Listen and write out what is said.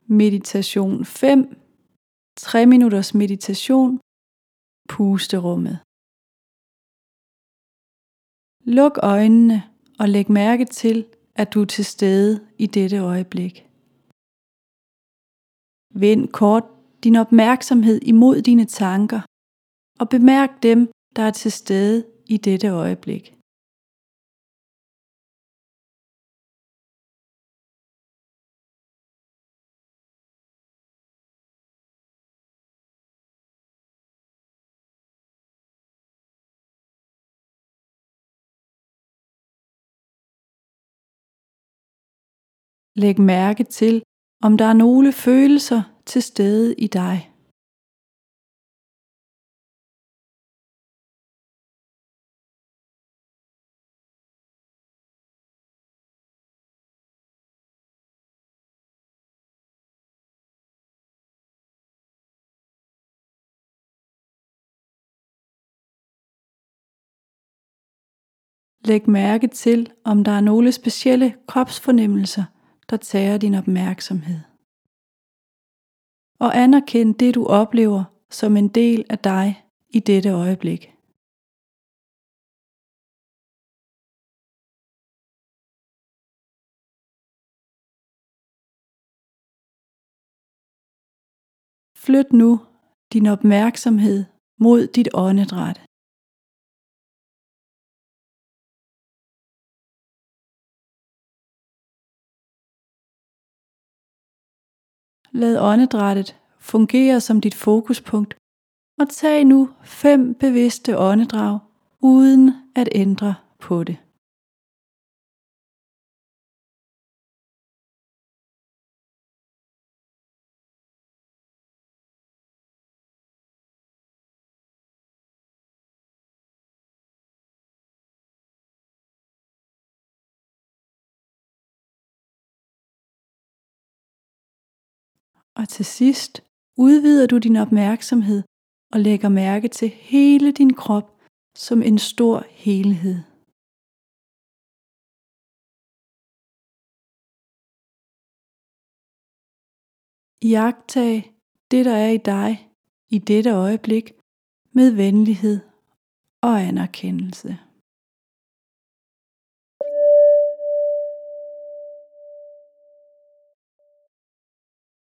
Meditation 5. 3 minutters meditation. Pusterummet. Luk øjnene og læg mærke til, at du er til stede i dette øjeblik. Vend kort din opmærksomhed imod dine tanker og bemærk dem, der er til stede i dette øjeblik. Læg mærke til, om der er nogle følelser til stede i dig. Læg mærke til, om der er nogle specielle kropsfornemmelser, der tager din opmærksomhed. Og anerkend det, du oplever som en del af dig i dette øjeblik. Flyt nu din opmærksomhed mod dit åndedræt. Lad åndedrættet fungere som dit fokuspunkt, og tag nu 5 bevidste åndedrag, uden at ændre på det. Og til sidst udvider du din opmærksomhed og lægger mærke til hele din krop som en stor helhed. Iagttag det, der er i dig i dette øjeblik med venlighed og anerkendelse.